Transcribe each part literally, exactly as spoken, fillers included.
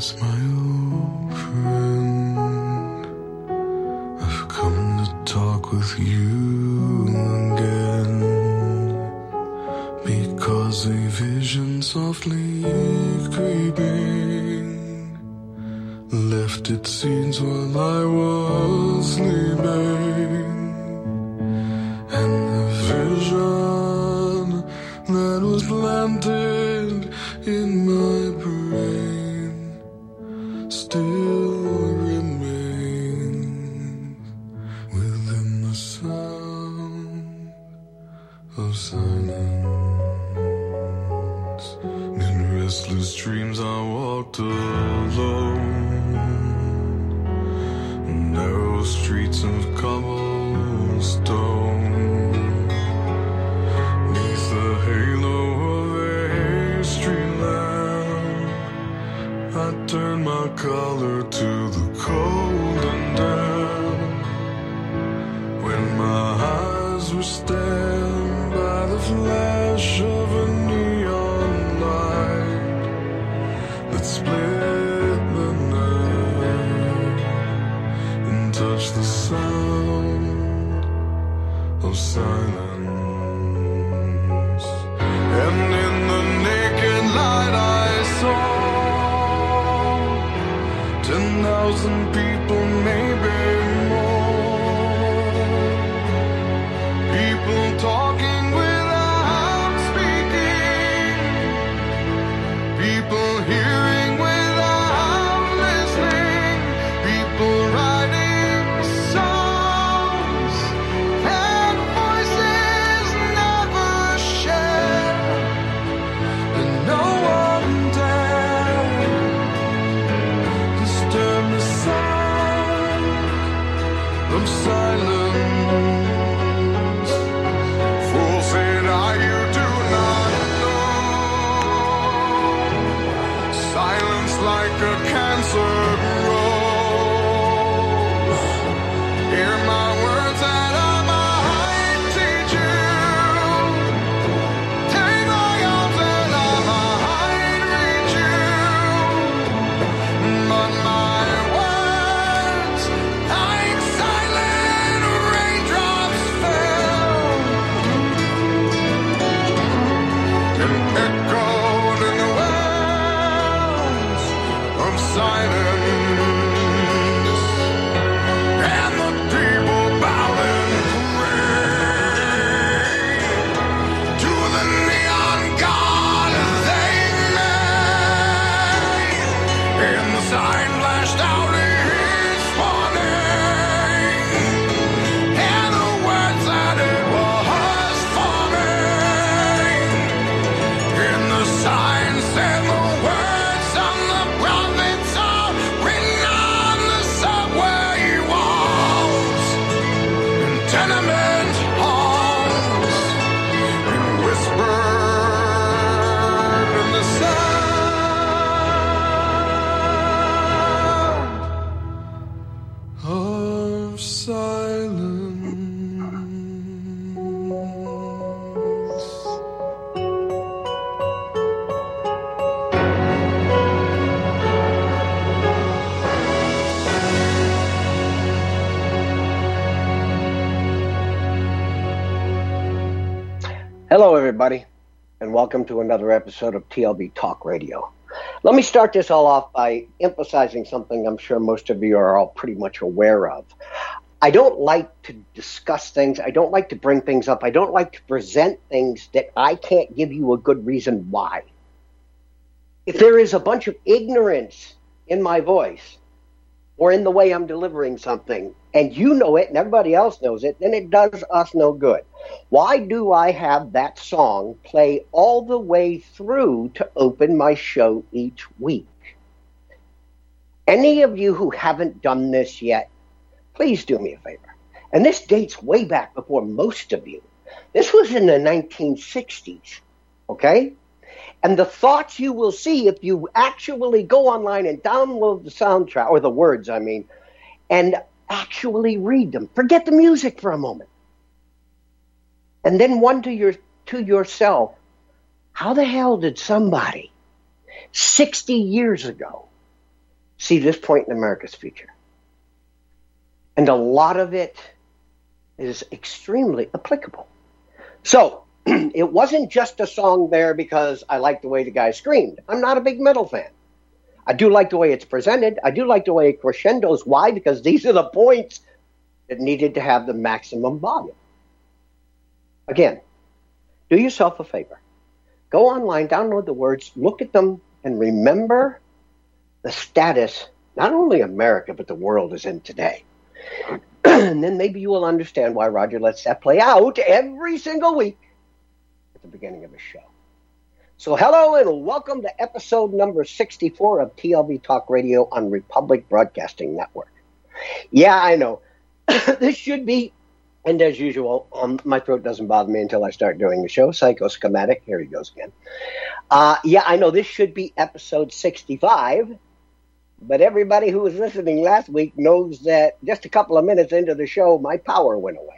my old friend, I've come to talk with you again, because a vision softly creeping left its scenes while I was sleeping, and the vision that was planted in my brain still remains within the sound of silence. In restless dreams I walked alone, narrow streets of cobblestone, neath the halo of a street lamp, I turned my collar to the cold and damp, when my eyes were stabbed by the flash of a neon light that split the night and touched the sound of silence. And in the naked light I saw ten thousand people, maybe more, people talking without speaking, people hearing without listening, people writing songs and voices never shared, and no one dared disturb the sound of silence. Fool said I, you do not know, silence like a cancer grows. Hear my words that I might teach you, take my arms that I might reach you, but my words like silent raindrops fell and echoed in the wells of silence, and the people bowed and prayed to the neon god they made, and the sign flashed out his warning, and the words that it was forming, and the sign said the words on the prophets are written on the subway walls, in tenement halls, and whispered in the sound of silence. Hello, everybody, and welcome to another episode of T L B Talk Radio. Let me start this all off by emphasizing something I'm sure most of you are all pretty much aware of. I don't like to discuss things. I don't like to bring things up. I don't like to present things that I can't give you a good reason why. If there is a bunch of ignorance in my voice or in the way I'm delivering something, and you know it and everybody else knows it, then it does us no good. Why do I have that song play all the way through to open my show each week? Any of you who haven't done this yet, please do me a favor. And this dates way back before most of you. This was in the nineteen sixties, okay? And the thoughts you will see if you actually go online and download the soundtrack, or the words, I mean, and actually read them. Forget the music for a moment. And then wonder your, to yourself, how the hell did somebody sixty years ago see this point in America's future. And a lot of it is extremely applicable. So, it wasn't just a song there because I like the way the guy screamed. I'm not a big metal fan. I do like the way it's presented. I do like the way it crescendos. Why? Because these are the points that needed to have the maximum volume. Again, do yourself a favor. Go online, download the words, look at them, and remember the status not only America, but the world is in today. And then maybe you will understand why Roger lets that play out every single week at the beginning of his show. So hello and welcome to episode number sixty-four of T L B Talk Radio on Republic Broadcasting Network. Yeah, I know. This should be, and as usual, um, my throat doesn't bother me until I start doing the show. Psychoschematic, here he goes again. Uh, yeah, I know this should be episode sixty-five, but everybody who was listening last week knows that just a couple of minutes into the show, my power went away.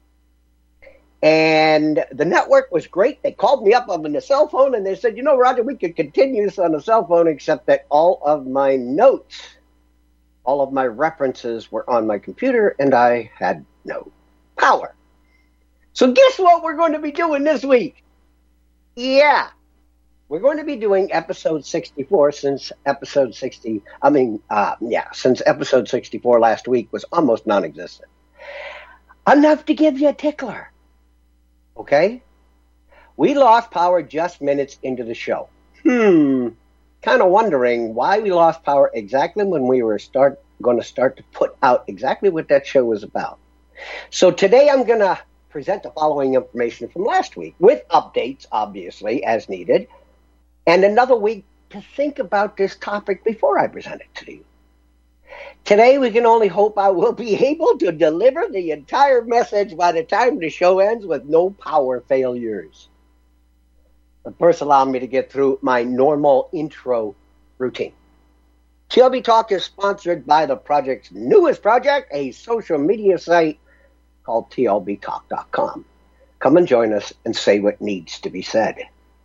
And the network was great. They called me up on the cell phone and they said, you know, Roger, we could continue this on the cell phone, except that all of my notes, all of my references were on my computer and I had no power. So guess what we're going to be doing this week? Yeah, we're going to be doing episode sixty-four since episode sixty, I mean, uh, yeah, since episode sixty-four last week was almost non-existent. Enough to give you a tickler. Okay? We lost power just minutes into the show. Hmm. Kind of wondering why we lost power exactly when we were start going to start to put out exactly what that show was about. So today I'm going to present the following information from last week with updates, obviously, as needed, and another week to think about this topic before I present it to you. Today, we can only hope I will be able to deliver the entire message by the time the show ends with no power failures. But first, allow me to get through my normal intro routine. T L B Talk is sponsored by the project's newest project, a social media site called T L B talk dot com. Come and join us and say what needs to be said.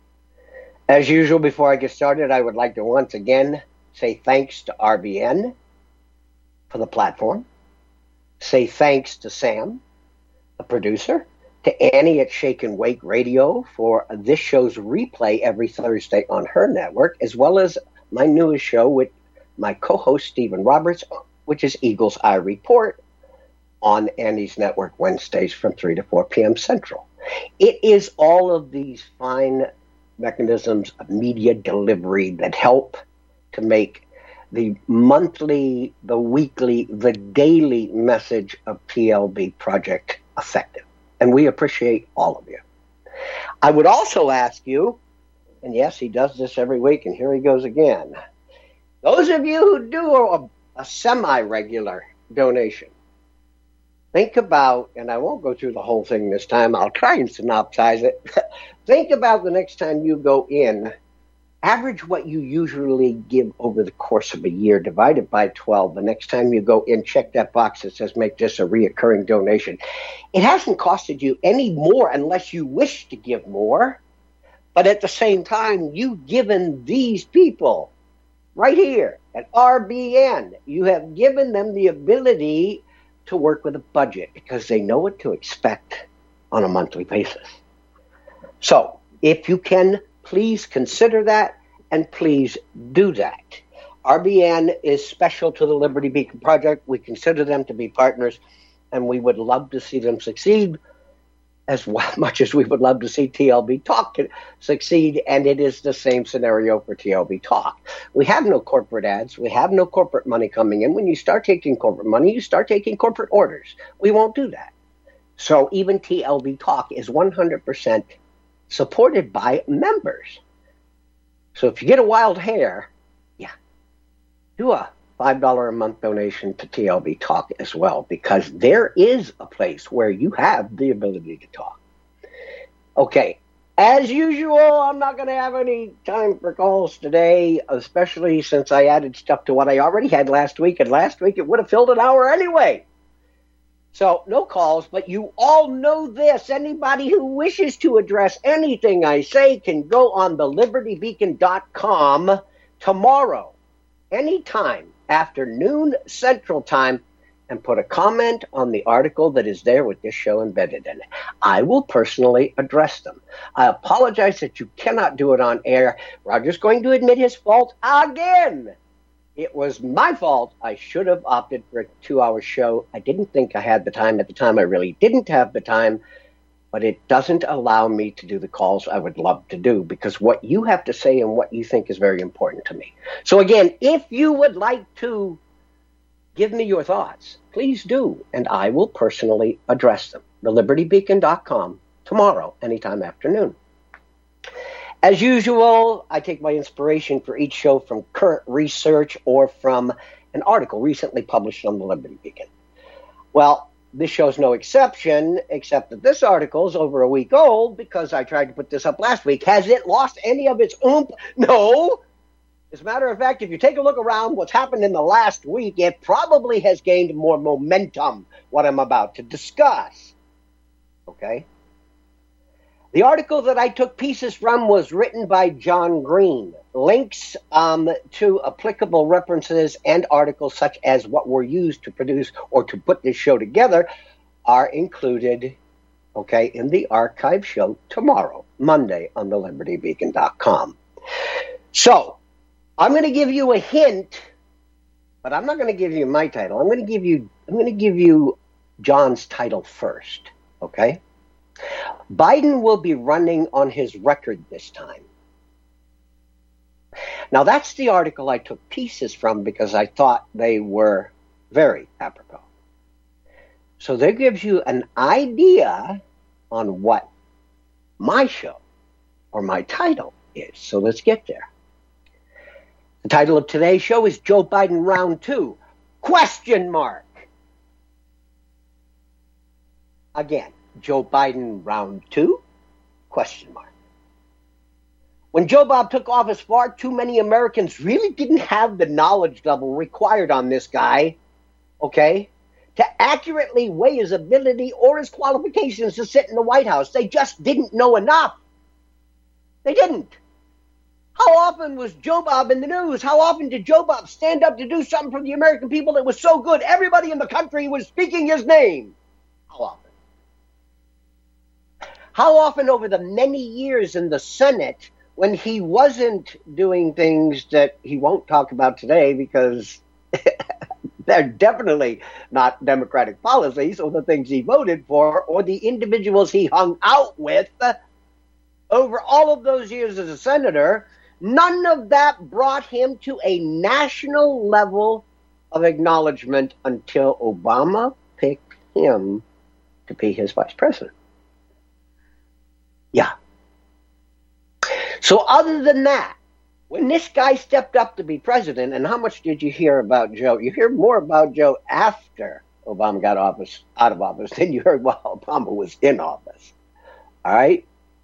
As usual, before I get started, I would like to once again say thanks to R B N for the platform. Say thanks to Sam, the producer, to Annie at Shake and Wake Radio for this show's replay every Thursday on her network, as well as my newest show with my co-host Stephen Roberts, which is Eagle's Eye Report on Annie's network Wednesdays from three to four p.m. Central. It is all of these fine mechanisms of media delivery that help to make the monthly, the weekly, the daily message of T L B Project effective. And we appreciate all of you. I would also ask you, and yes, he does this every week, and here he goes again. Those of you who do a, a semi-regular donation, think about, and I won't go through the whole thing this time, I'll try and synopsize it. Think about the next time you go in, average what you usually give over the course of a year, divided by twelve. The next time you go in, check that box that says make this a reoccurring donation. It hasn't costed you any more unless you wish to give more. But at the same time, you've given these people right here at R B N, you have given them the ability to work with a budget because they know what to expect on a monthly basis. So if you can, please consider that, and please do that. R B N is special to the Liberty Beacon Project. We consider them to be partners, and we would love to see them succeed as much as we would love to see T L B Talk succeed, and it is the same scenario for T L B Talk. We have no corporate ads. We have no corporate money coming in. When you start taking corporate money, you start taking corporate orders. We won't do that. So even T L B Talk is one hundred percent supported by members. So if you get a wild hair, yeah, do a five dollars a month donation to T L B Talk as well, because there is a place where you have the ability to talk. Okay, as usual, I'm not going to have any time for calls today, especially since I added stuff to what I already had last week, and last week it would have filled an hour anyway. So, no calls, but you all know this. Anybody who wishes to address anything I say can go on the liberty beacon dot com tomorrow, anytime, after noon Central Time and put a comment on the article that is there with this show embedded in it. I will personally address them. I apologize that you cannot do it on air. Roger's going to admit his fault again. It was my fault. I should have opted for a two-hour show. I didn't think I had the time at the time. I really didn't have the time, but it doesn't allow me to do the calls I would love to do because what you have to say and what you think is very important to me. So again, if you would like to give me your thoughts, please do, and I will personally address them. the liberty beacon dot com tomorrow, anytime afternoon. As usual, I take my inspiration for each show from current research or from an article recently published on the Liberty Beacon. Well, this show's no exception, except that this article is over a week old because I tried to put this up last week. Has it lost any of its oomph? No. As a matter of fact, if you take a look around what's happened in the last week, it probably has gained more momentum, what I'm about to discuss. Okay? The article that I took pieces from was written by John Green. Links um, to applicable references and articles such as what were used to produce or to put this show together are included, okay, in the archive show tomorrow, Monday, on the liberty beacon dot com. So, I'm going to give you a hint, but I'm not going to give you my title. I'm going to give you I'm going to give you John's title first, okay? Biden will be running on his record this time. Now, that's the article I took pieces from because I thought they were very apropos. So that gives you an idea on what my show or my title is. So let's get there. The title of today's show is Joe Biden Round Two, question mark. Again, Joe Biden Round Two, question mark. When Joe Bob took office, far too many Americans really didn't have the knowledge level required on this guy, okay, to accurately weigh his ability or his qualifications to sit in the White House. They just didn't know enough. They didn't. How often was Joe Bob in the news? How often did Joe Bob stand up to do something for the American people that was so good? Everybody in the country was speaking his name. How often? How often over the many years in the Senate when he wasn't doing things that he won't talk about today because they're definitely not Democratic policies or the things he voted for or the individuals he hung out with over all of those years as a senator, none of that brought him to a national level of acknowledgement until Obama picked him to be his vice president. Yeah. So other than that, when this guy stepped up to be president, and how much did you hear about Joe? You hear more about Joe after Obama got office out of office than you heard while Obama was in office. All right?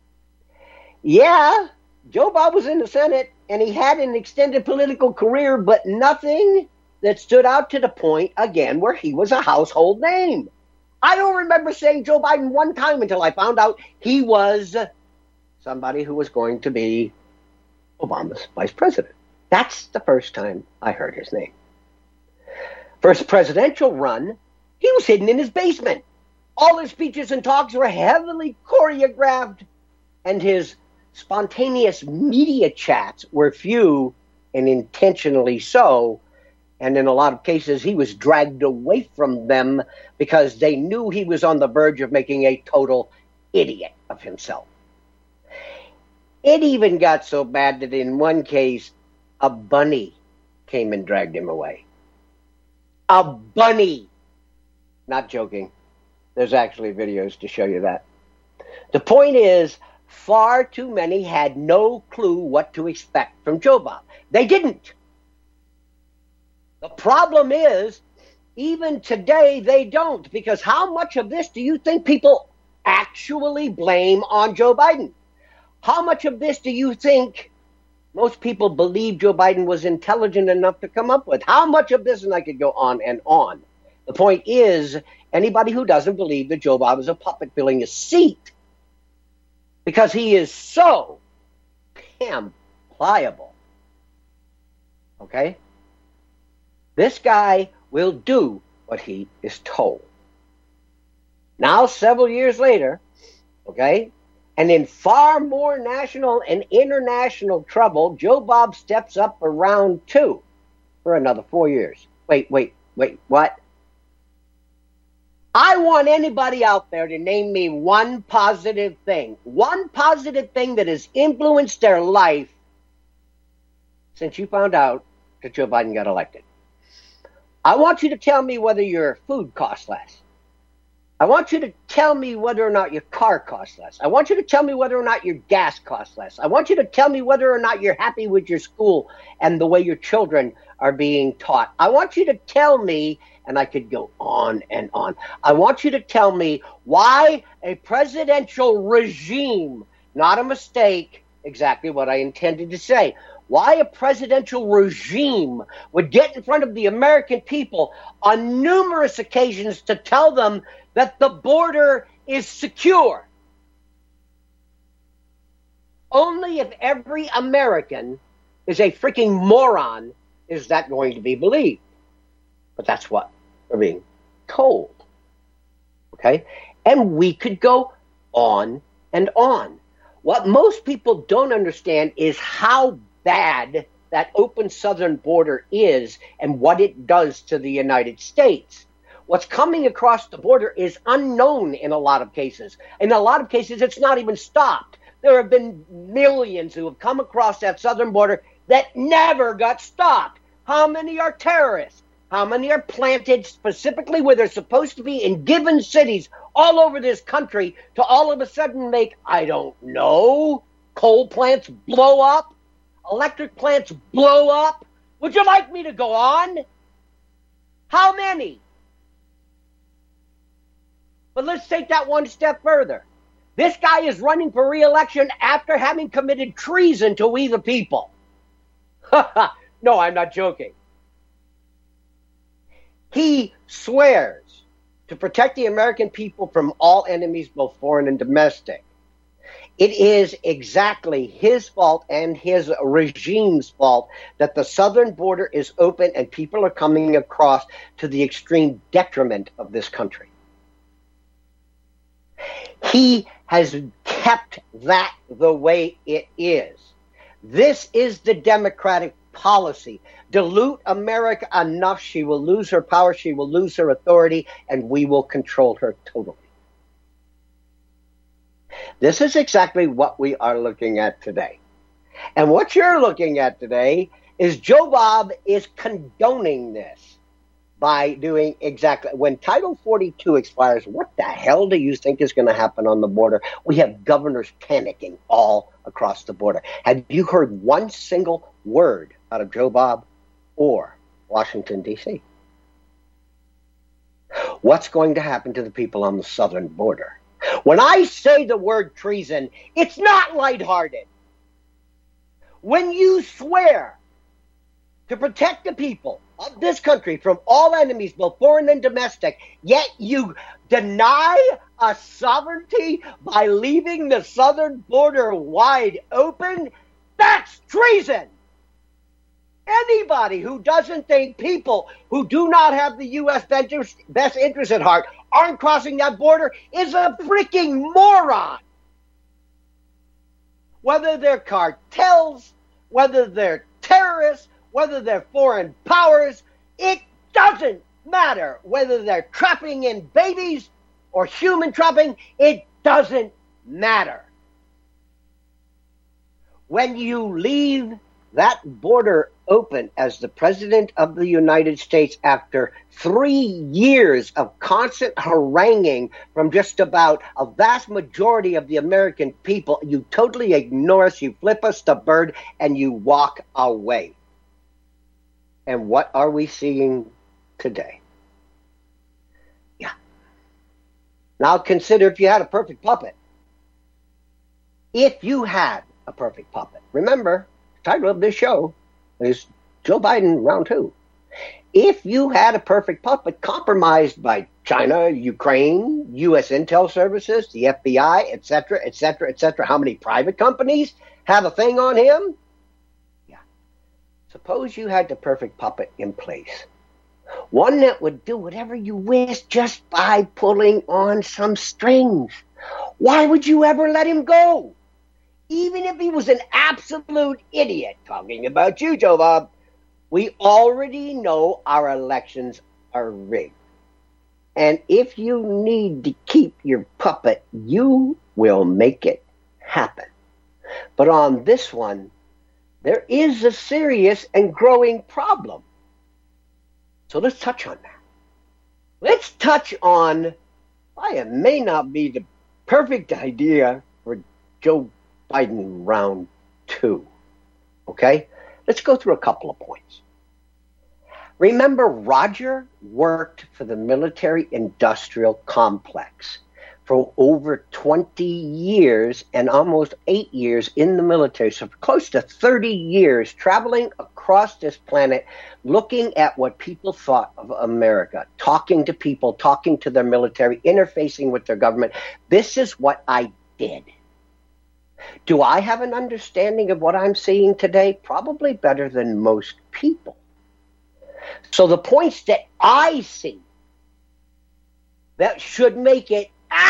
Yeah, Joe Bob was in the Senate, and he had an extended political career, but nothing that stood out to the point, again, where he was a household name. I don't remember saying Joe Biden one time until I found out he was somebody who was going to be Obama's vice president. That's the first time I heard his name. For his presidential run, he was hidden in his basement. All his speeches and talks were heavily choreographed, and his spontaneous media chats were few and intentionally so. And in a lot of cases, he was dragged away from them because they knew he was on the verge of making a total idiot of himself. It even got so bad that in one case, a bunny came and dragged him away. A bunny! Not joking. There's actually videos to show you that. The point is, far too many had no clue what to expect from Joe Bob. They didn't. The problem is, even today, they don't. Because how much of this do you think people actually blame on Joe Biden? How much of this do you think most people believe Joe Biden was intelligent enough to come up with? How much of this, and I could go on and on. The point is, anybody who doesn't believe that Joe Bob is a puppet filling a seat, because he is so damn pliable, okay? This guy will do what he is told. Now, several years later, okay, and in far more national and international trouble, Joe Bob steps up for round two for another four years. Wait, wait, wait, what? I want anybody out there to name me one positive thing, one positive thing that has influenced their life since you found out that Joe Biden got elected. I want you to tell me whether your food costs less. I want you to tell me whether or not your car costs less. I want you to tell me whether or not your gas costs less. I want you to tell me whether or not you're happy with your school and the way your children are being taught. I want you to tell me, and I could go on and on. I want you to tell me why a presidential regime, not a mistake, exactly what I intended to say, why a presidential regime would get in front of the American people on numerous occasions to tell them that the border is secure. Only if every American is a freaking moron is that going to be believed. But that's what we're being told. Okay? And we could go on and on. What most people don't understand is how bad that open southern border is and what it does to the United States. What's coming across the border is unknown in a lot of cases. In a lot of cases, it's not even stopped. There have been millions who have come across that southern border that never got stopped. How many are terrorists? How many are planted specifically where they're supposed to be in given cities all over this country to all of a sudden make, I don't know, coal plants blow up? Electric plants blow up? Would you like me to go on? How many? But let's take that one step further. This guy is running for re-election after having committed treason to we the people. No, I'm not joking. He swears to protect the American people from all enemies, both foreign and domestic. It is exactly his fault and his regime's fault that the southern border is open and people are coming across to the extreme detriment of this country. He has kept that the way it is. This is the Democratic policy. Dilute America enough, she will lose her power, she will lose her authority, and we will control her totally. This is exactly what we are looking at today. And what you're looking at today is Joe Bob is condoning this by doing exactly, when Title forty-two expires, what the hell do you think is going to happen on the border? We have governors panicking all across the border. Have you heard one single word out of Joe Bob or Washington, D C? What's going to happen to the people on the southern border? When I say the word treason, it's not lighthearted. When you swear to protect the people of this country from all enemies, both foreign and domestic, yet you deny a sovereignty by leaving the southern border wide open, that's treason. Anybody who doesn't think people who do not have the U S best interest at heart aren't crossing that border is a freaking moron. Whether they're cartels, whether they're terrorists, whether they're foreign powers, it doesn't matter. Whether they're trapping in babies or human trapping, it doesn't matter. When you leave that border open as the President of the United States after three years of constant haranguing from just about a vast majority of the American people, you totally ignore us, you flip us the bird, and you walk away. And what are we seeing today? Yeah. Now consider if you had a perfect puppet. If you had a perfect puppet. Remember, the title of this show is Joe Biden round two. If you had a perfect puppet compromised by China, Ukraine, U S intel services, the F B I, et cetera, et cetera, et cetera, how many private companies have a thing on him? Yeah. Suppose you had the perfect puppet in place. One that would do whatever you wish just by pulling on some strings. Why would you ever let him go? Even if he was an absolute idiot, talking about you, Joe Bob, we already know our elections are rigged. And if you need to keep your puppet, you will make it happen. But on this one, there is a serious and growing problem. So let's touch on that. Let's touch on why it may not be the perfect idea for Joe Biden round two. Okay? Let's go through a couple of points. Remember, Roger worked for the military-industrial complex for over twenty years and almost eight years in the military, so for close to thirty years, traveling across this planet, looking at what people thought of America, talking to people, talking to their military, interfacing with their government. This is what I did. Do I have an understanding of what I'm seeing today? Probably better than most people. So the points that I see that should make it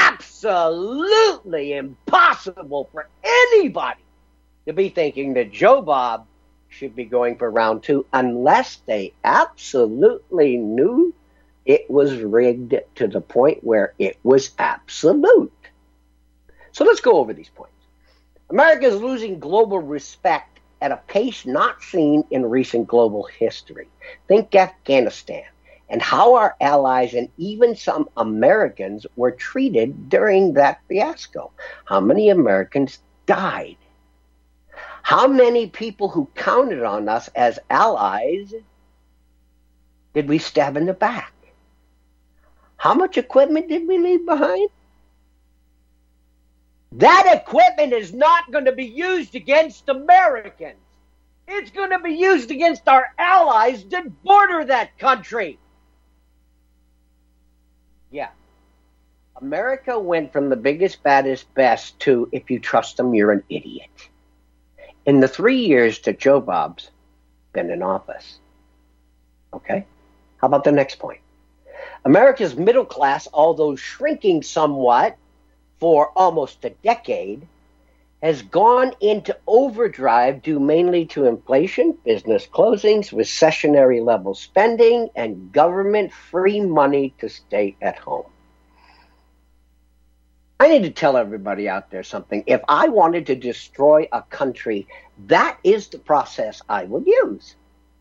absolutely impossible for anybody to be thinking that Joe Bob should be going for round two unless they absolutely knew it was rigged to the point where it was absolute. So let's go over these points. America is losing global respect at a pace not seen in recent global history. Think Afghanistan and how our allies and even some Americans were treated during that fiasco. How many Americans died? How many people who counted on us as allies did we stab in the back? How much equipment did we leave behind? That equipment is not going to be used against Americans. It's going to be used against our allies that border that country. Yeah. America went from the biggest, baddest, best to, if you trust them, you're an idiot. In the three years that Joe Bob's been in office. Okay? How about the next point? America's middle class, although shrinking somewhat for almost a decade, has gone into overdrive due mainly to inflation, business closings, recessionary level spending, and government free money to stay at home. I need to tell everybody out there something. If I wanted to destroy a country, that is the process I would use.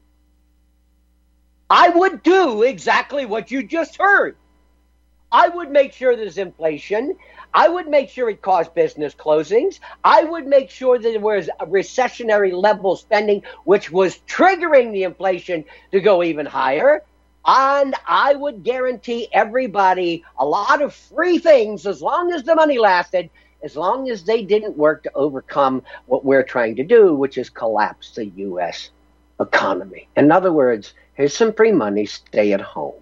I would do exactly what you just heard. I would make sure there's inflation. I would make sure it caused business closings. I would make sure that there was a recessionary level spending, which was triggering the inflation to go even higher. And I would guarantee everybody a lot of free things as long as the money lasted, as long as they didn't work to overcome what we're trying to do, which is collapse the U S economy. In other words, here's some free money, stay at home.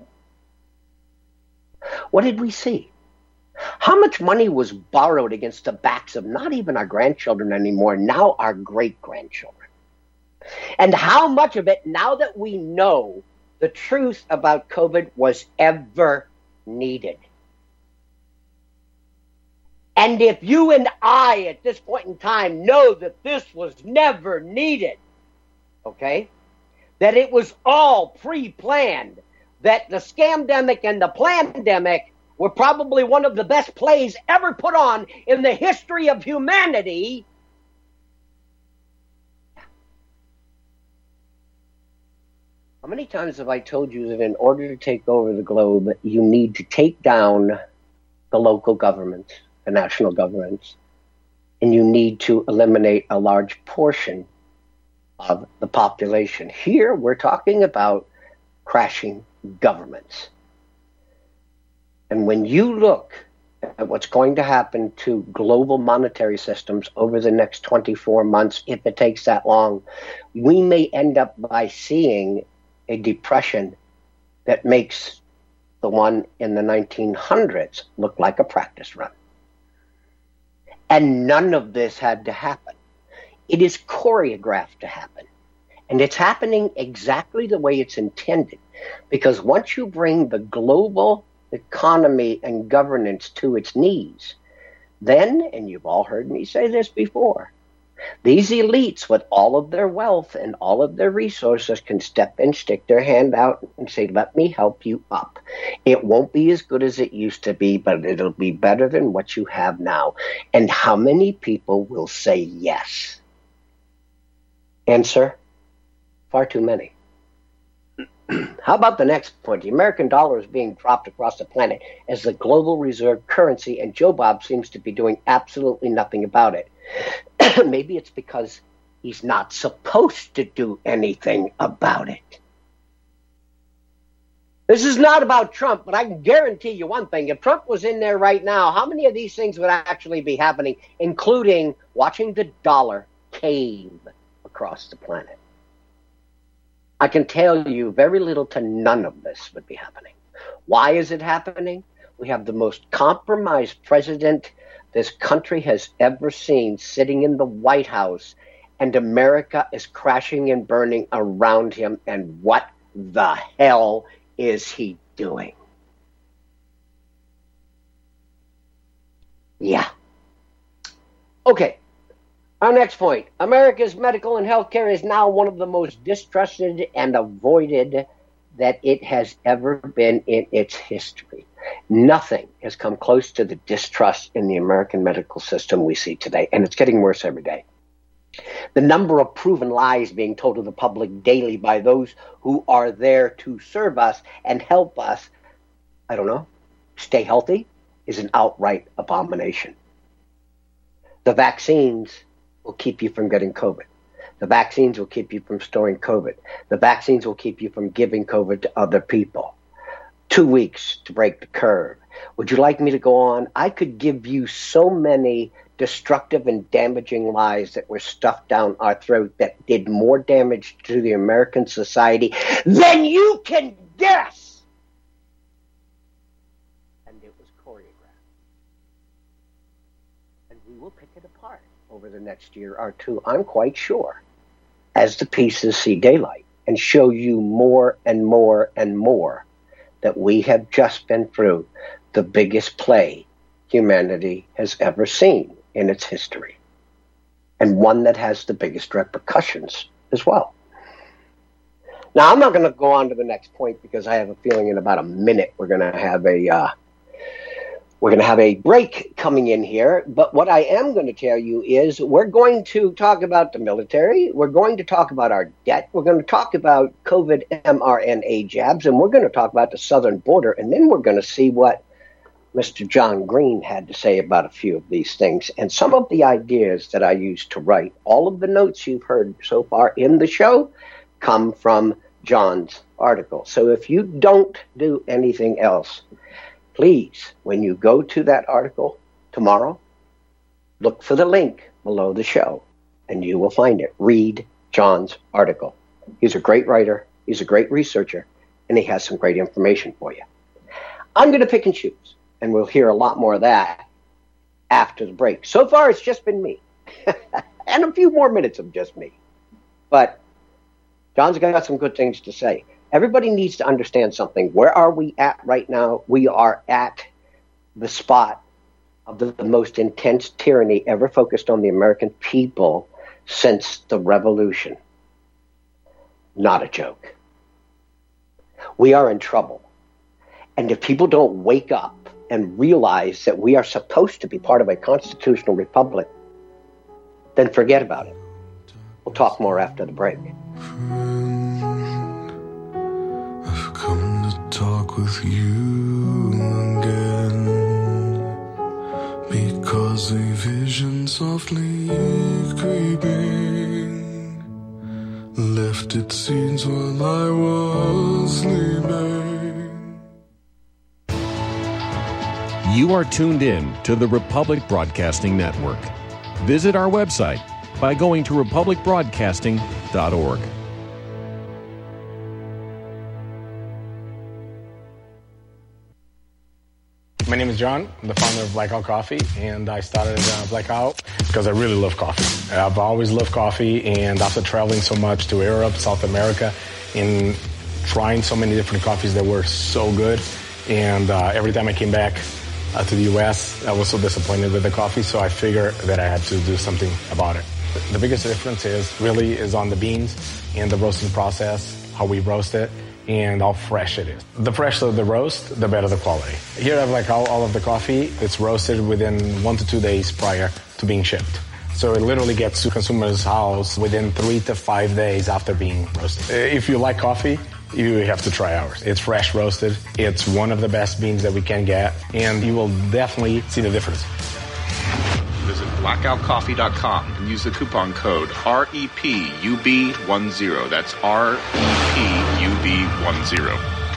What did we see? How much money was borrowed against the backs of not even our grandchildren anymore, now our great-grandchildren? And how much of it, now that we know the truth about COVID, was ever needed? And if you and I at this point in time know that this was never needed, okay, that it was all pre-planned, that the scamdemic and the plandemic were probably one of the best plays ever put on in the history of humanity, how many times have I told you that in order to take over the globe, you need to take down the local governments, the national governments, and you need to eliminate a large portion of the population? Here, we're talking about crashing governments. And when you look at what's going to happen to global monetary systems over the next twenty-four months, if it takes that long, we may end up by seeing a depression that makes the one in the nineteen hundreds look like a practice run. And none of this had to happen. It is choreographed to happen. And it's happening exactly the way it's intended. Because once you bring the global economy and governance to its knees, then, and you've all heard me say this before, these elites with all of their wealth and all of their resources can step in, stick their hand out and say, let me help you up. It won't be as good as it used to be, but it'll be better than what you have now. And how many people will say yes? Answer, far too many. How about the next point? The American dollar is being dropped across the planet as the global reserve currency, and Joe Bob seems to be doing absolutely nothing about it. Maybe it's because he's not supposed to do anything about it. This is not about Trump, but I can guarantee you one thing. If Trump was in there right now, how many of these things would actually be happening, including watching the dollar cave across the planet? I can tell you very little to none of this would be happening. Why is it happening? We have the most compromised president this country has ever seen sitting in the White House, and America is crashing and burning around him. And what the hell is he doing? Yeah. Okay. Our next point. America's medical and healthcare is now one of the most distrusted and avoided that it has ever been in its history. Nothing has come close to the distrust in the American medical system we see today, and it's getting worse every day. The number of proven lies being told to the public daily by those who are there to serve us and help us, I don't know, stay healthy, is an outright abomination. The vaccines will keep you from getting COVID. The vaccines will keep you from storing COVID. The vaccines will keep you from giving COVID to other people. Two weeks to break the curve. Would you like me to go on? I could give you so many destructive and damaging lies that were stuffed down our throat that did more damage to the American society than you can guess. And it was choreographed. And we will pick it apart over the next year or two, I'm quite sure, as the pieces see daylight, and show you more and more and more that we have just been through the biggest play humanity has ever seen in its history, and one that has the biggest repercussions as well. Now, I'm not going to go on to the next point because I have a feeling in about a minute we're going to have a uh, we're going to have a break coming in here. But what I am going to tell you is we're going to talk about the military. We're going to talk about our debt. We're going to talk about COVID mRNA jabs, and we're going to talk about the southern border, and then we're going to see what Mister John Green had to say about a few of these things and some of the ideas that I used to write. All of the notes you've heard so far in the show come from John's article. So if you don't do anything else, please, when you go to that article tomorrow, look for the link below the show and you will find it. Read John's article. He's a great writer. He's a great researcher, and he has some great information for you. I'm going to pick and choose, and we'll hear a lot more of that after the break. So far, it's just been me. And a few more minutes of just me. But John's got some good things to say. Everybody needs to understand something. Where are we at right now? We are at the spot of the, the most intense tyranny ever focused on the American people since the revolution. Not a joke. We are in trouble. And if people don't wake up and realize that we are supposed to be part of a constitutional republic, then forget about it. We'll talk more after the break. I've come to talk with you again, because a vision softly creeping left its seeds while I was sleeping. You are tuned in to the Republic Broadcasting Network. Visit our website by going to republic broadcasting dot org. My name is John. I'm the founder of Blackout Coffee, and I started uh, Blackout because I really love coffee. I've always loved coffee, and after traveling so much to Europe, South America, and trying so many different coffees that were so good, and uh, every time I came back uh, to the U S, I was so disappointed with the coffee, so I figured that I had to do something about it. The biggest difference is really is on the beans and the roasting process, how we roast it, and how fresh it is. The fresher the roast, the better the quality. Here I have like all, all of the coffee. It's roasted within one to two days prior to being shipped. So it literally gets to consumer's house within three to five days after being roasted. If you like coffee, you have to try ours. It's fresh roasted. It's one of the best beans that we can get, and you will definitely see the difference. Visit blackout coffee dot com and use the coupon code R E P U B ten. That's R E P U B ten.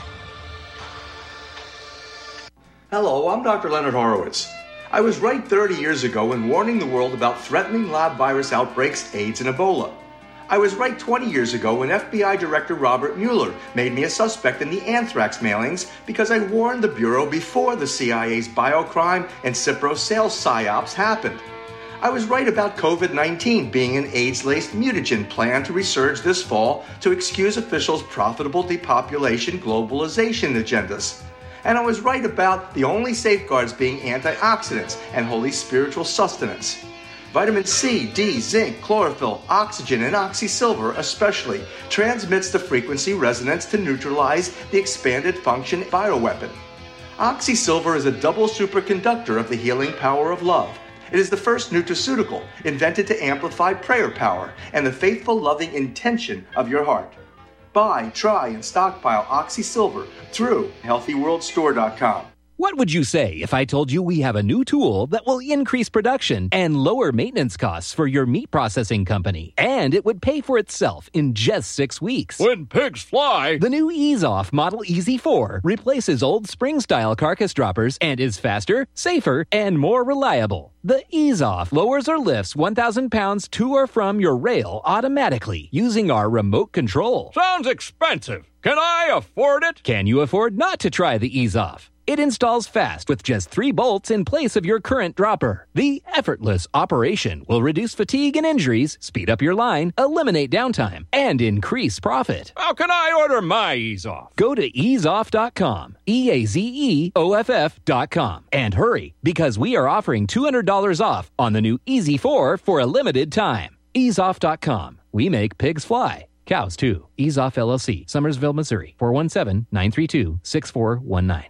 Hello, I'm Doctor Leonard Horowitz. I was right thirty years ago in warning the world about threatening lab virus outbreaks, AIDS, and Ebola. I was right twenty years ago when F B I Director Robert Mueller made me a suspect in the anthrax mailings because I warned the Bureau before the C I A's biocrime and Cipro sales psyops happened. I was right about COVID nineteen being an AIDS-laced mutagen plan to resurge this fall to excuse officials' profitable depopulation globalization agendas. And I was right about the only safeguards being antioxidants and holy spiritual sustenance. Vitamin C, D, zinc, chlorophyll, oxygen, and oxysilver especially transmits the frequency resonance to neutralize the expanded function bioweapon. Oxysilver is a double superconductor of the healing power of love. It is the first nutraceutical invented to amplify prayer power and the faithful, loving intention of your heart. Buy, try, and stockpile Oxysilver through healthy world store dot com. What would you say if I told you we have a new tool that will increase production and lower maintenance costs for your meat processing company? And it would pay for itself in just six weeks. When pigs fly! The new Ease Off Model E Z four replaces old spring-style carcass droppers and is faster, safer, and more reliable. The Ease Off lowers or lifts one thousand pounds to or from your rail automatically using our remote control. Sounds expensive. Can I afford it? Can you afford not to try the Ease Off? It installs fast with just three bolts in place of your current dropper. The effortless operation will reduce fatigue and injuries, speed up your line, eliminate downtime, and increase profit. How can I order my Ease Off? Go to ease off dot com, E A Z E O F F dot com, and hurry, because we are offering two hundred dollars off on the new E Z four for a limited time. ease off dot com. We make pigs fly. Cows, too. Ease Off L L C, Summersville, Missouri. four one seven, nine three two, six four one nine.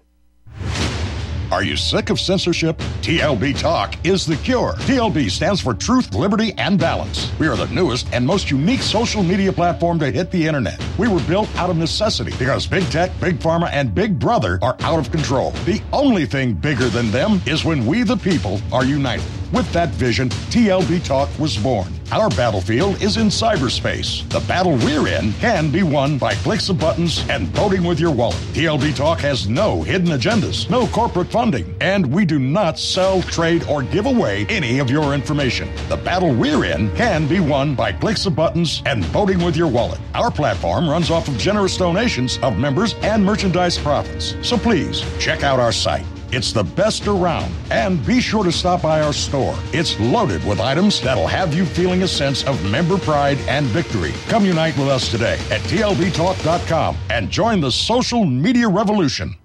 Are you sick of censorship? T L B Talk is the cure. T L B stands for Truth, Liberty, and Balance. We are the newest and most unique social media platform to hit the internet. We were built out of necessity because big tech, big pharma, and big brother are out of control. The only thing bigger than them is when we the people are united. With that vision, T L B Talk was born. Our battlefield is in cyberspace. The battle we're in can be won by clicks of buttons and voting with your wallet. T L B Talk has no hidden agendas, no corporate funding, and we do not sell, trade, or give away any of your information. The battle we're in can be won by clicks of buttons and voting with your wallet. Our platform runs off of generous donations of members and merchandise profits. So please, check out our site. It's the best around. And be sure to stop by our store. It's loaded with items that'll have you feeling a sense of member pride and victory. Come unite with us today at T L B talk dot com and join the social media revolution.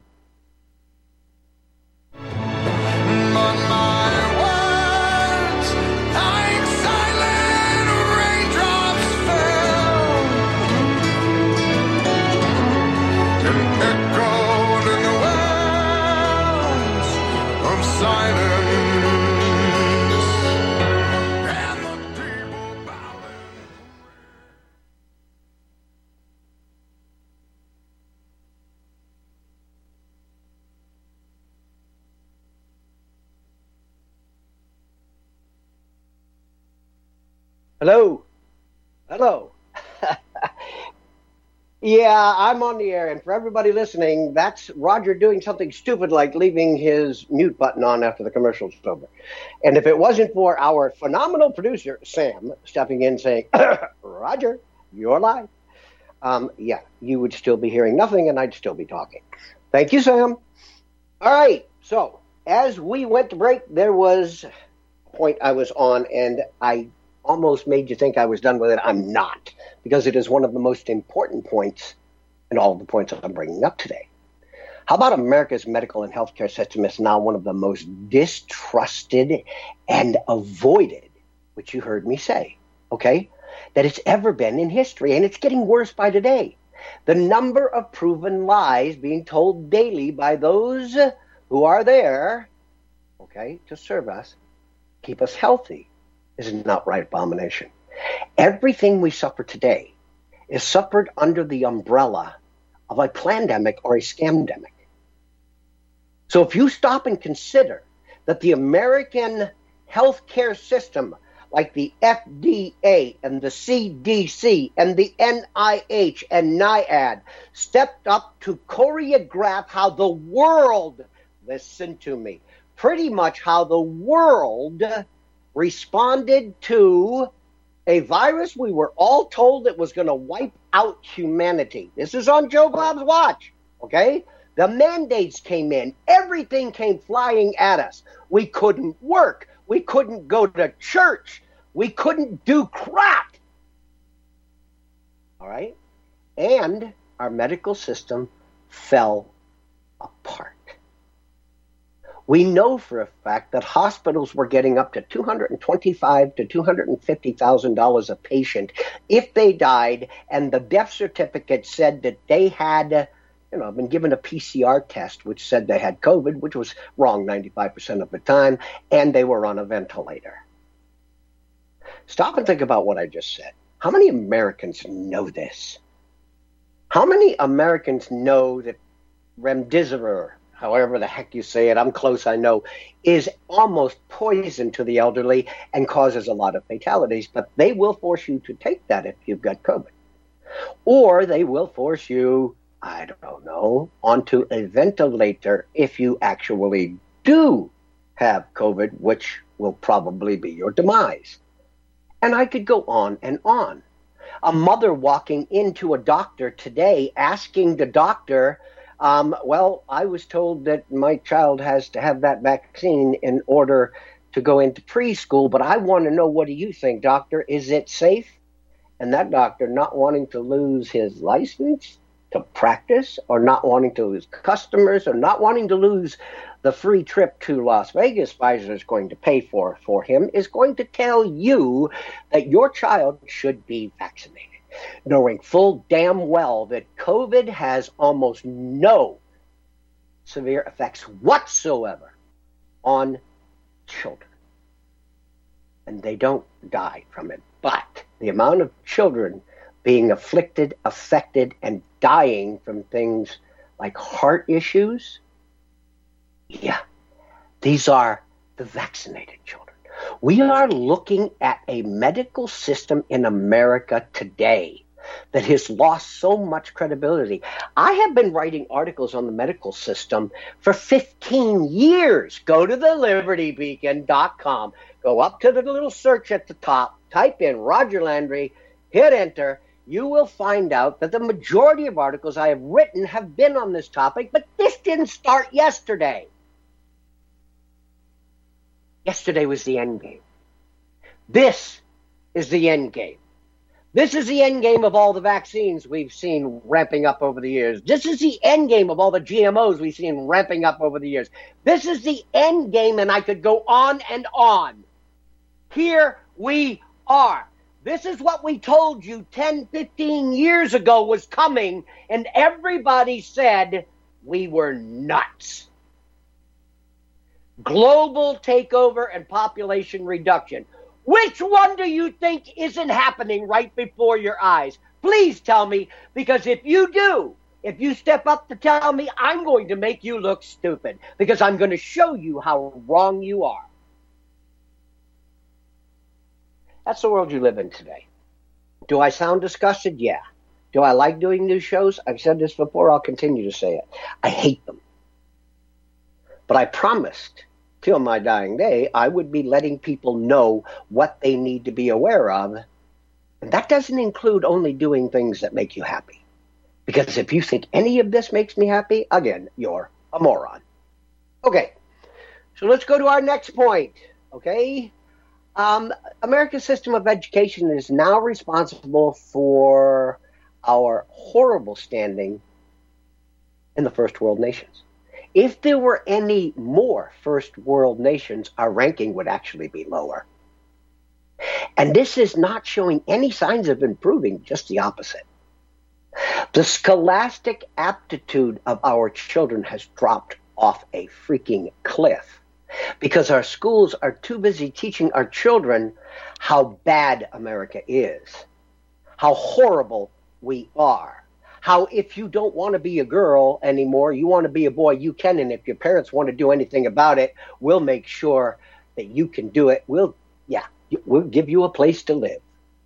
Hello. Hello. Yeah, I'm on the air, and for everybody listening, that's Roger doing something stupid like leaving his mute button on after the commercial's over. And if it wasn't for our phenomenal producer, Sam, stepping in saying, Roger, you're live, um, yeah, you would still be hearing nothing, and I'd still be talking. Thank you, Sam. All right, so as we went to break, there was a point I was on, and I almost made you think I was done with it. I'm not, because it is one of the most important points in all of the points I'm bringing up today. How about America's medical and healthcare system is now one of the most distrusted and avoided, which you heard me say, okay, that it's ever been in history, and it's getting worse by today. The number of proven lies being told daily by those who are there, okay, to serve us, keep us healthy, is an outright abomination. Everything we suffer today is suffered under the umbrella of a plandemic or a scamdemic. So if you stop and consider that the American healthcare system, like the F D A and the C D C and the N I H and NIAID, stepped up to choreograph how the world, listen to me, pretty much how the world responded to a virus we were all told that was going to wipe out humanity. This is on Joe Bob's watch, okay? The mandates came in. Everything came flying at us. We couldn't work. We couldn't go to church. We couldn't do crap. All right? And our medical system fell apart. We know for a fact that hospitals were getting up to two hundred twenty-five thousand to two hundred fifty thousand dollars a patient if they died, and the death certificate said that they had, you know, been given a P C R test which said they had COVID, which was wrong ninety-five percent of the time, and they were on a ventilator. Stop and think about what I just said. How many Americans know this? How many Americans know that remdesivir, however the heck you say it, I'm close, I know, is almost poison to the elderly and causes a lot of fatalities, but they will force you to take that if you've got COVID. Or they will force you, I don't know, onto a ventilator if you actually do have COVID, which will probably be your demise. And I could go on and on. A mother walking into a doctor today asking the doctor, um, well, I was told that my child has to have that vaccine in order to go into preschool, but I want to know, what do you think, doctor? Is it safe? And that doctor, not wanting to lose his license to practice, or not wanting to lose customers, or not wanting to lose the free trip to Las Vegas Pfizer is going to pay for for him, is going to tell you that your child should be vaccinated, knowing full damn well that COVID has almost no severe effects whatsoever on children. And they don't die from it. But the amount of children being afflicted, affected, and dying from things like heart issues, yeah, these are the vaccinated children. We are looking at a medical system in America today that has lost so much credibility. I have been writing articles on the medical system for fifteen years. Go to the liberty beacon dot com, go up to the little search at the top, type in Roger Landry, hit enter. You will find out that the majority of articles I have written have been on this topic, but this didn't start yesterday. Yesterday was the end game. This is the end game. This is the end game of all the vaccines we've seen ramping up over the years. This is the end game of all the G M Os we've seen ramping up over the years. This is the end game, and I could go on and on. Here we are. This is what we told you ten, fifteen years ago was coming, and everybody said we were nuts. Global takeover and population reduction. Which one do you think isn't happening right before your eyes? Please tell me, because if you do, if you step up to tell me, I'm going to make you look stupid, because I'm going to show you how wrong you are. That's the world you live in today. Do I sound disgusted? Yeah. Do I like doing these shows? I've said this before. I'll continue to say it. I hate them. But I promised, till my dying day, I would be letting people know what they need to be aware of. And that doesn't include only doing things that make you happy. Because if you think any of this makes me happy, again, you're a moron. Okay. So let's go to our next point, okay? Um, America's system of education is now responsible for our horrible standing in the first world nations. If there were any more first world nations, our ranking would actually be lower. And this is not showing any signs of improving, just the opposite. The scholastic aptitude of our children has dropped off a freaking cliff because our schools are too busy teaching our children how bad America is, how horrible we are, how if you don't want to be a girl anymore, you want to be a boy, you can, and if your parents want to do anything about it, we'll make sure that you can do it. We'll, yeah, we'll give you a place to live.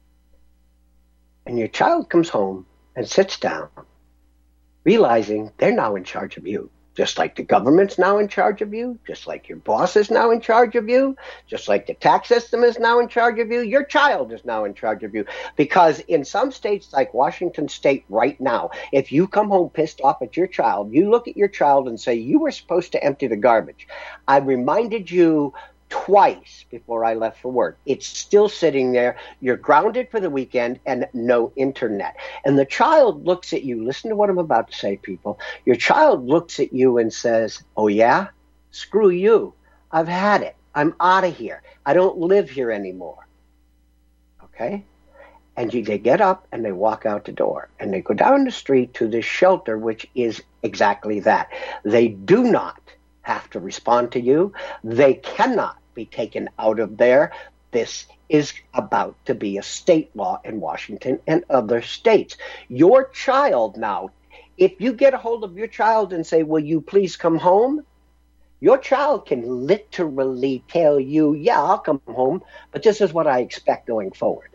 And your child comes home and sits down, realizing they're now in charge of you. Just like the government's now in charge of you, just like your boss is now in charge of you, just like the tax system is now in charge of you, your child is now in charge of you. Because in some states like Washington State right now, if you come home pissed off at your child, you look at your child and say, you were supposed to empty the garbage. I reminded you twice before I left for work. It's still sitting there. You're grounded for the weekend and no internet. And the child looks at you. Listen to what I'm about to say, people. Your child looks at you and says, oh, yeah? Screw you. I've had it. I'm out of here. I don't live here anymore. Okay? And you, they get up and they walk out the door. And they go down the street to this shelter, which is exactly that. They do not have to respond to you. They cannot be taken out of there. This is about to be a state law in Washington and other states. Your child now, if you get a hold of your child and say, will you please come home? Your child can literally tell you, yeah, I'll come home, but this is what I expect going forward.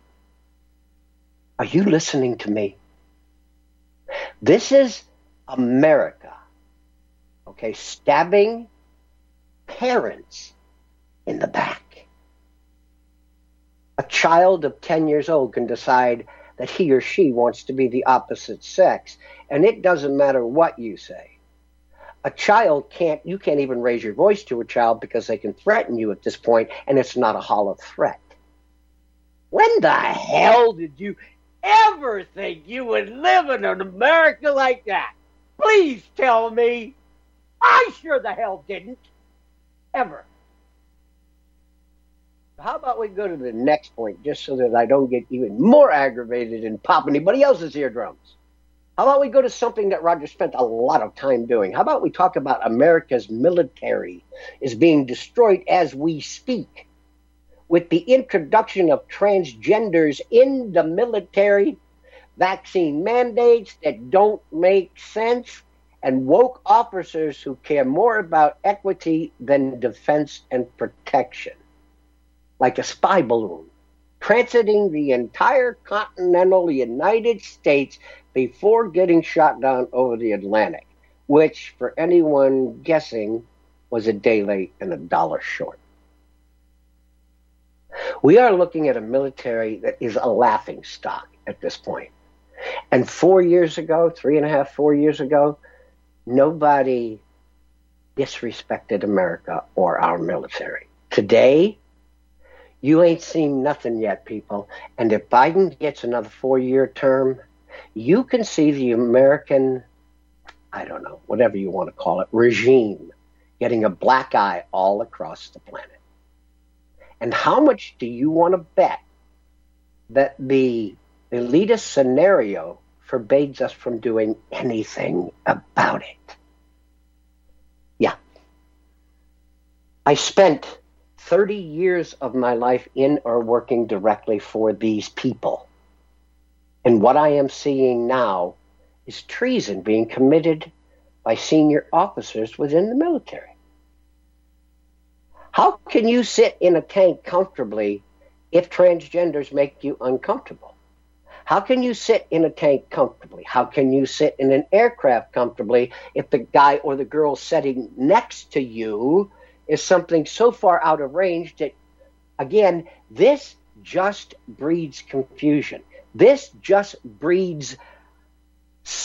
Are you listening to me? This is America. Okay, stabbing parents in the back. A child of ten years old can decide that he or she wants to be the opposite sex, and it doesn't matter what you say. A child can't, you can't even raise your voice to a child because they can threaten you at this point, and it's not a hollow threat. When the hell did you ever think you would live in an America like that? Please tell me. I sure the hell didn't. Ever. How about we go to the next point, just so that I don't get even more aggravated and pop anybody else's eardrums? How about we go to something that Roger spent a lot of time doing? How about we talk about America's military is being destroyed as we speak, with the introduction of transgenders in the military, vaccine mandates that don't make sense, and woke officers who care more about equity than defense and protection. Like a spy balloon, transiting the entire continental United States before getting shot down over the Atlantic, which, for anyone guessing, was a day late and a dollar short. We are looking at a military that is a laughing stock at this point. And four years ago, three and a half, four years ago, nobody disrespected America or our military. Today, you ain't seen nothing yet, people. And if Biden gets another four-year term, you can see the American, I don't know, whatever you want to call it, regime getting a black eye all across the planet. And how much do you want to bet that the elitist scenario forbids us from doing anything about it? Yeah. I spent thirty years of my life in or working directly for these people. And what I am seeing now is treason being committed by senior officers within the military. How can you sit in a tank comfortably if transgenders make you uncomfortable? How can you sit in a tank comfortably? How can you sit in an aircraft comfortably if the guy or the girl sitting next to you is something so far out of range that, again, this just breeds confusion. This just breeds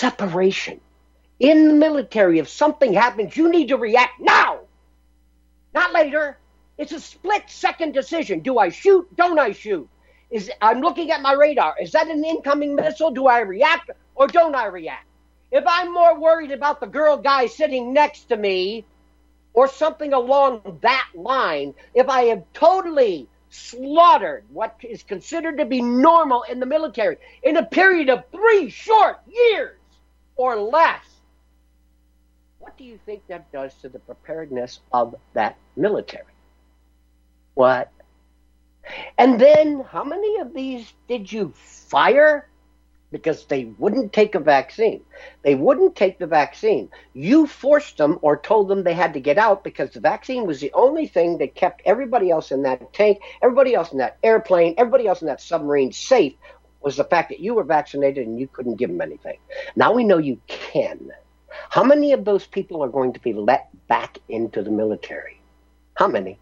separation. In the military, if something happens, you need to react now. not later. It's a split-second decision. Do I shoot? Don't I shoot? Is I'm looking at my radar. Is that an incoming missile? Do I react or don't I react? If I'm more worried about the girl guy sitting next to me or something along that line, if I have totally slaughtered what is considered to be normal in the military in a period of three short years or less, what do you think that does to the preparedness of that military? What? And then how many of these did you fire? Because they wouldn't take a vaccine. They wouldn't take the vaccine. You forced them or told them they had to get out because the vaccine was the only thing that kept everybody else in that tank, everybody else in that airplane, everybody else in that submarine safe, was the fact that you were vaccinated and you couldn't give them anything. Now we know you can. How many of those people are going to be let back into the military? How many?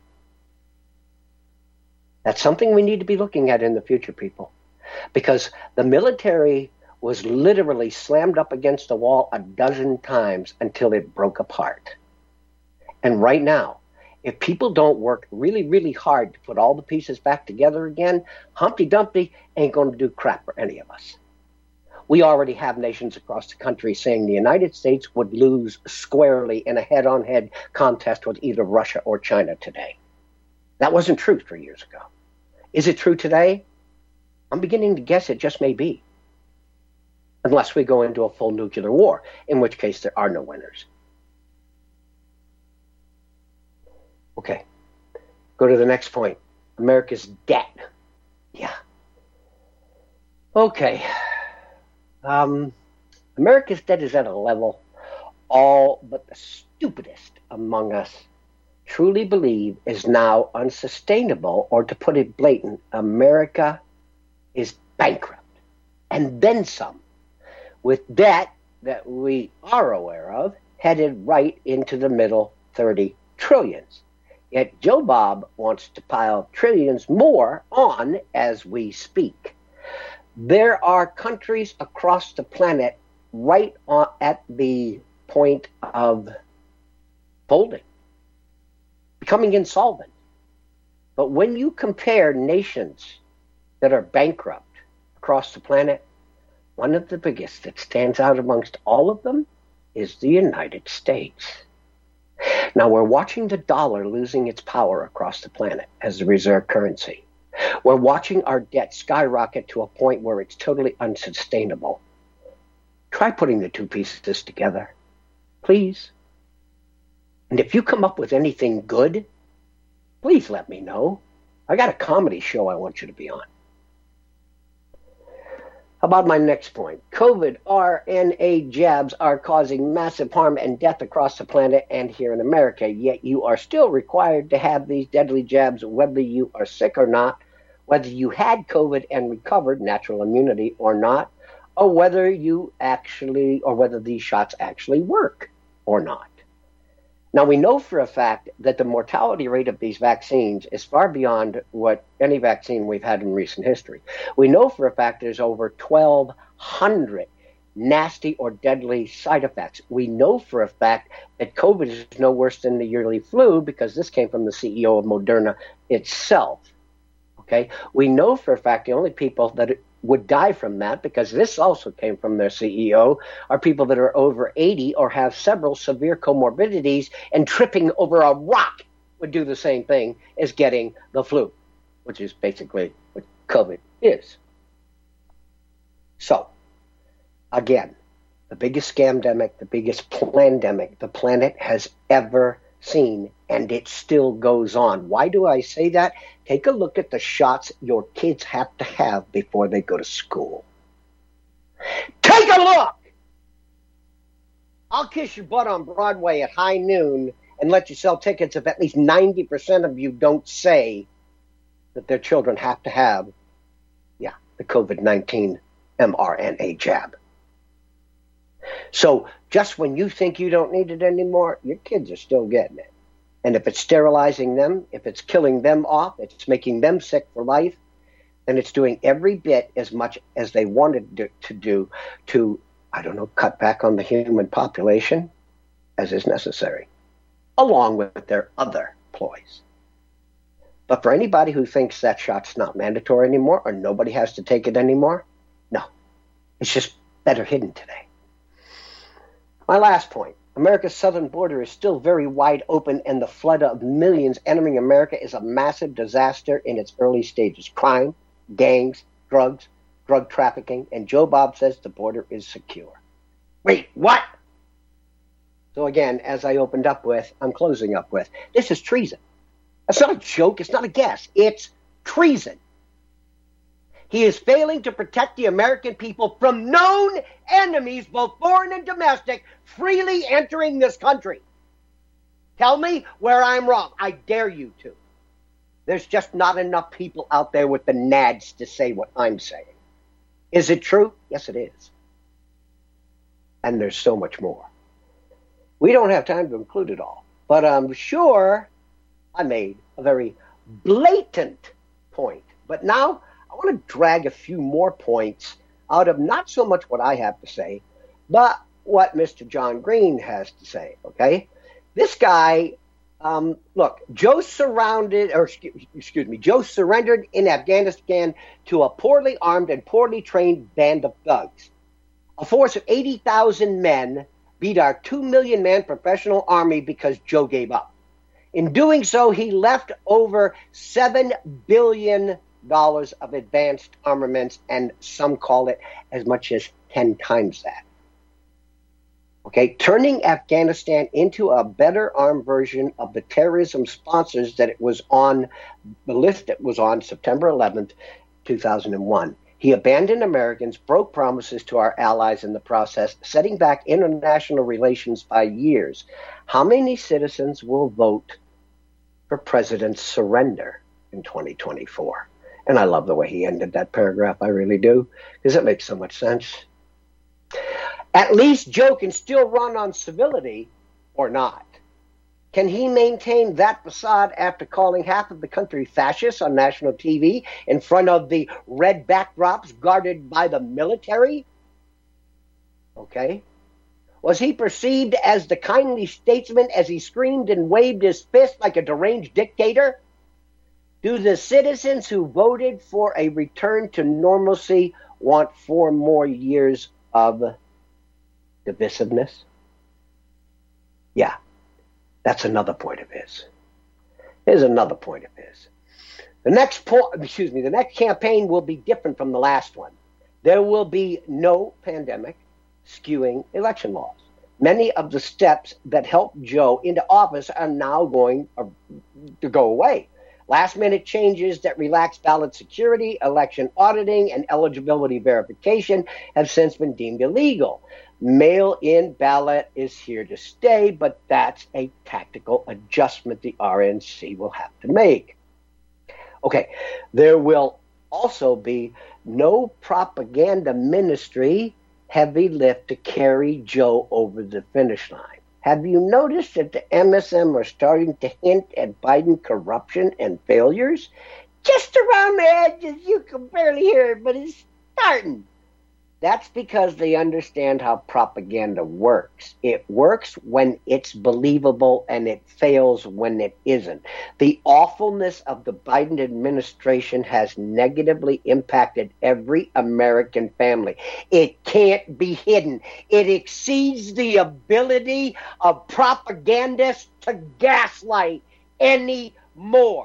That's something we need to be looking at in the future, people. Because the military was literally slammed up against the wall a dozen times until it broke apart. And right now, if people don't work really, really hard to put all the pieces back together again, Humpty Dumpty ain't going to do crap for any of us. We already have nations across the country saying the United States would lose squarely in a head-on-head contest with either Russia or China today. That wasn't true three years ago. Is it true today? I'm beginning to guess it just may be. Unless we go into a full nuclear war, in which case there are no winners. Okay, go to the next point. America's debt. Yeah. Okay. Um, America's debt is at a level all but the stupidest among us truly believe is now unsustainable, or to put it blatant, America is bankrupt. And then some, with debt that we are aware of headed right into the middle thirty trillions. Yet Joe Bob wants to pile trillions more on as we speak. There are countries across the planet right on, at the point of folding, becoming insolvent. But when you compare nations that are bankrupt across the planet, one of the biggest that stands out amongst all of them is the United States. Now, we're watching the dollar losing its power across the planet as the reserve currency. We're watching our debt skyrocket to a point where it's totally unsustainable. Try putting the two pieces together, please. And if you come up with anything good, please let me know. I got a comedy show I want you to be on. How about my next point? COVID R N A jabs are causing massive harm and death across the planet and here in America, yet you are still required to have these deadly jabs whether you are sick or not, whether you had COVID and recovered, natural immunity or not, or whether you actually, or whether these shots actually work or not. Now, we know for a fact that the mortality rate of these vaccines is far beyond what any vaccine we've had in recent history. We know for a fact there's over twelve hundred nasty or deadly side effects. We know for a fact that COVID is no worse than the yearly flu because this came from the C E O of Moderna itself. Okay? We know for a fact the only people that would die from that, because this also came from their C E O, are people that are over eighty or have several severe comorbidities, and tripping over a rock would do the same thing as getting the flu, which is basically what COVID is. So, again, the biggest scamdemic, the biggest plandemic the planet has ever seen, and it still goes on. Why do I say that? Take a look at the shots your kids have to have before they go to school. Take a look! I'll kiss your butt on Broadway at high noon and let you sell tickets if at least ninety percent of you don't say that their children have to have, yeah, the COVID nineteen mRNA jab. So just when you think you don't need it anymore, your kids are still getting it. And if it's sterilizing them, if it's killing them off, if it's making them sick for life, then it's doing every bit as much as they wanted to do to, I don't know, cut back on the human population as is necessary, along with their other ploys. But for anybody who thinks that shot's not mandatory anymore or nobody has to take it anymore, no. It's just better hidden today. My last point. America's southern border is still very wide open, and the flood of millions entering America is a massive disaster in its early stages. Crime, gangs, drugs, drug trafficking, and Joe Bob says the border is secure. Wait, what? So again, as I opened up with, I'm closing up with, this is treason. That's not a joke. It's not a guess. It's treason. He is failing to protect the American people from known enemies, both foreign and domestic, freely entering this country. Tell me where I'm wrong. I dare you to. There's just not enough people out there with the nads to say what I'm saying. Is it true? Yes, it is. And there's so much more. We don't have time to include it all, but I'm sure I made a very blatant point. But now I want to drag a few more points out of not so much what I have to say, but what Mister John Green has to say, okay? This guy, um, look, Joe surrounded, or excuse, excuse me, Joe surrendered in Afghanistan to a poorly armed and poorly trained band of thugs. A force of eighty thousand men beat our two million man professional army because Joe gave up. In doing so, he left over seven billion dollars of advanced armaments, and some call it as much as ten times that. Okay, turning Afghanistan into a better armed version of the terrorism sponsors that it was on, the list that was on September eleventh, two thousand one. He abandoned Americans, broke promises to our allies in the process, setting back international relations by years. How many citizens will vote for President's surrender in twenty twenty-four? And I love the way he ended that paragraph. I really do, because it makes so much sense. At least Joe can still run on civility or not. Can he maintain that facade after calling half of the country fascists on national T V in front of the red backdrops guarded by the military? Okay. Was he perceived as the kindly statesman as he screamed and waved his fist like a deranged dictator? Do the citizens who voted for a return to normalcy want four more years of divisiveness? Yeah, that's another point of his. Here's another point of his. The next po- excuse me, the next campaign will be different from the last one. There will be no pandemic skewing election laws. Many of the steps that helped Joe into office are now going uh, to go away. Last-minute changes that relax ballot security, election auditing, and eligibility verification have since been deemed illegal. Mail-in ballot is here to stay, but that's a tactical adjustment the R N C will have to make. Okay, there will also be no propaganda ministry heavy lift to carry Joe over the finish line. Have you noticed that the M S M are starting to hint at Biden corruption and failures? Just around the edges, you can barely hear it, but it's starting. That's because they understand how propaganda works. It works when it's believable and it fails when it isn't. The awfulness of the Biden administration has negatively impacted every American family. It can't be hidden. It exceeds the ability of propagandists to gaslight anymore.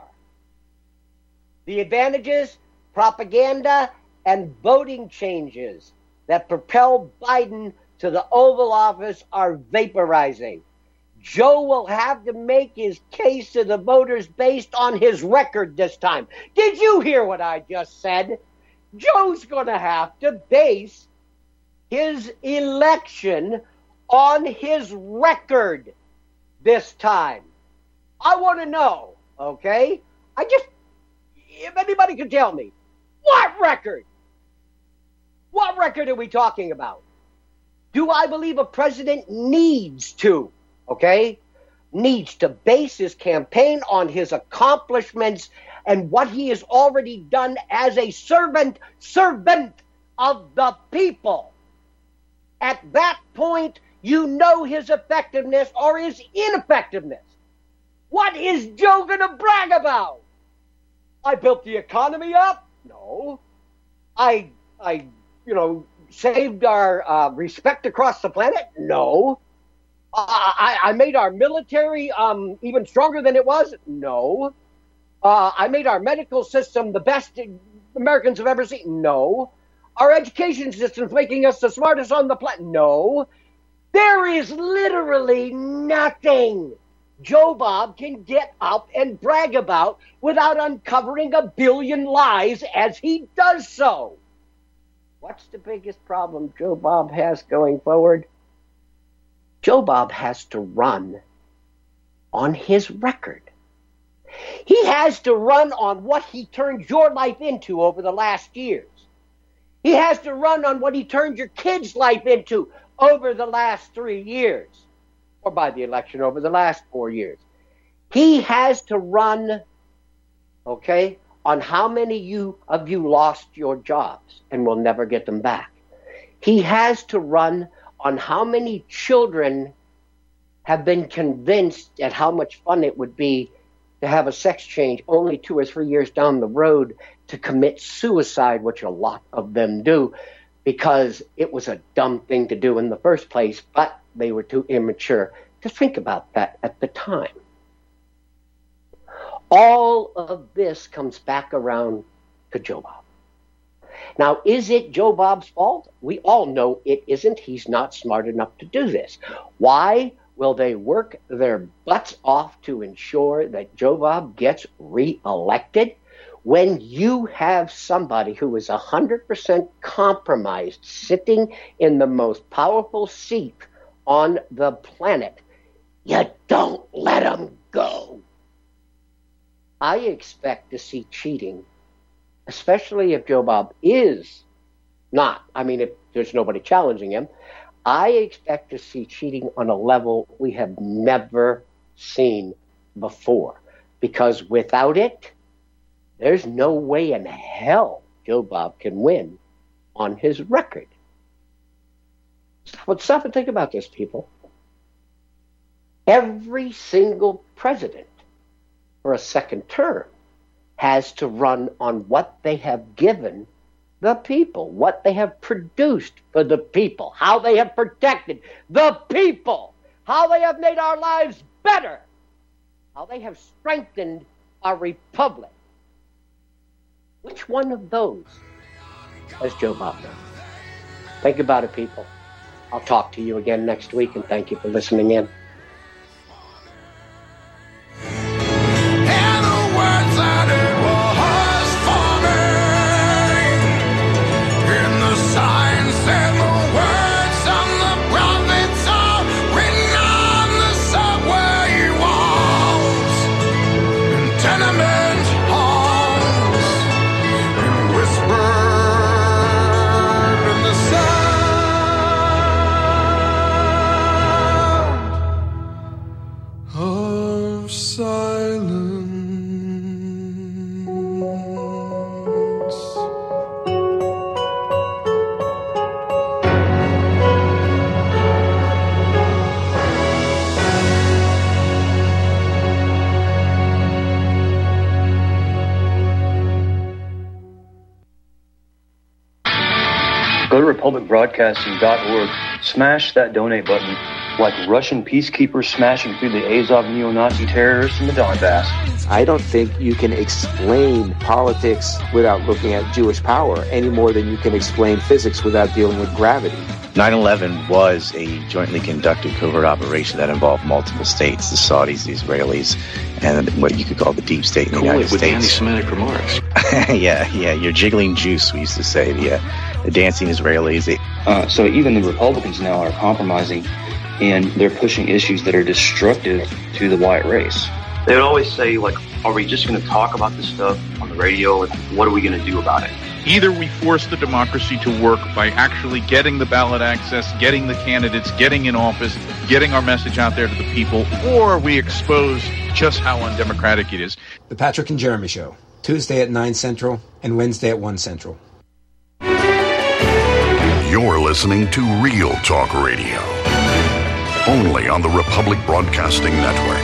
The advantages, propaganda, and voting changes that propel Biden to the Oval Office are vaporizing. Joe will have to make his case to the voters based on his record this time. Did you hear what I just said? Joe's going to have to base his election on his record this time. I want to know, okay? I just, if anybody could tell me, what record? What record are we talking about? Do I believe a president needs to, okay, needs to base his campaign on his accomplishments and what he has already done as a servant, servant of the people? At that point, you know his effectiveness or his ineffectiveness. What is Joe going to brag about? I built the economy up? No. I, I, you know, saved our uh, respect across the planet? No. Uh, I, I made our military um, even stronger than it was? No. Uh, I made our medical system the best Americans have ever seen? No. Our education system's making us the smartest on the planet? No. There is literally nothing Joe Bob can get up and brag about without uncovering a billion lies as he does so. What's the biggest problem Joe Bob has going forward? Joe Bob has to run on his record. He has to run on what he turned your life into over the last years. He has to run on what he turned your kids' life into over the last three years, or by the election over the last four years. He has to run, okay, on how many you of you lost your jobs and will never get them back. He has to run on how many children have been convinced at how much fun it would be to have a sex change only two or three years down the road to commit suicide, which a lot of them do, because it was a dumb thing to do in the first place, but they were too immature to think about that at the time. All of this comes back around to Joe Bob. Now, is it Joe Bob's fault? We all know it isn't. He's not smart enough to do this. Why will they work their butts off to ensure that Joe Bob gets reelected when you have somebody who is one hundred percent compromised sitting in the most powerful seat on the planet? You don't let him go. I expect to see cheating, especially if Joe Bob is not. I mean, if there's nobody challenging him, I expect to see cheating on a level we have never seen before. Because without it, there's no way in hell Joe Bob can win on his record. But stop and think about this, people. Every single president for a second term has to run on what they have given the people, what they have produced for the people, how they have protected the people, how they have made our lives better, how they have strengthened our republic. Which one of those has Joe Bob done? Think about it, people. I'll talk to you again next week, and thank you for listening in. Go to republic broadcasting dot org, smash that donate button like Russian peacekeepers smashing through the Azov neo-Nazi terrorists in the Donbass. I don't think you can explain politics without looking at Jewish power any more than you can explain physics without dealing with gravity. nine eleven was a jointly conducted covert operation that involved multiple states, the Saudis, the Israelis, and what you could call the deep state in the cool United it with States. Anti-Semitic remarks. yeah, yeah, you're jiggling juice, we used to say. The, uh, the dancing Israelis. They... Uh, so even the Republicans now are compromising, and they're pushing issues that are destructive to the white race. They would always say, like, are we just going to talk about this stuff on the radio? Like, what are we going to do about it? Either we force the democracy to work by actually getting the ballot access, getting the candidates, getting in office, getting our message out there to the people, or we expose just how undemocratic it is. The Patrick and Jeremy Show, Tuesday at nine Central and Wednesday at one Central. You're listening to Real Talk Radio, only on the Republic Broadcasting Network.